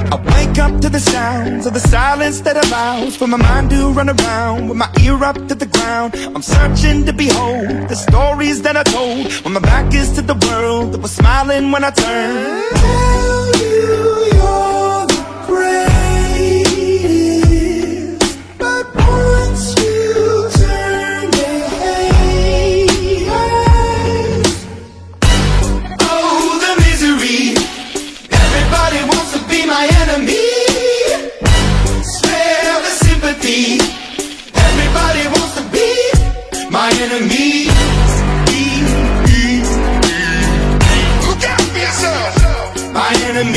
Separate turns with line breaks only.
I wake up to the sounds of the silence that allows for my mind to run around with my ear up to the ground. I'm searching to behold the stories that I told when my back is to the world that was smiling when I turned. Tell you